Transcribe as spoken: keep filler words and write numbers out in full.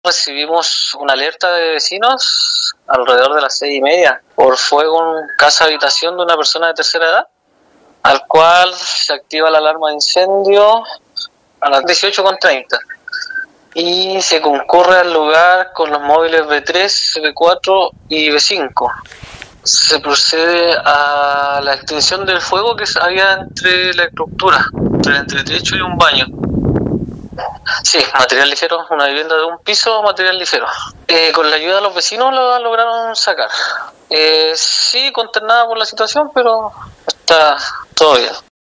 recibimos una alerta de vecinos alrededor de las seis y media por fuego en casa habitación de una persona de tercera edad, al cual se activa la alarma de incendio a las dieciocho con treinta y se concurre al lugar con los móviles B tres, B cuatro y B cinco. Se procede a la extinción del fuego que había entre la estructura, entre el entretecho y un baño. Sí, material ligero, una vivienda de un piso, material ligero. Eh, con la ayuda de los vecinos lo lograron sacar. Eh, sí, consternada por la situación, pero está todo bien.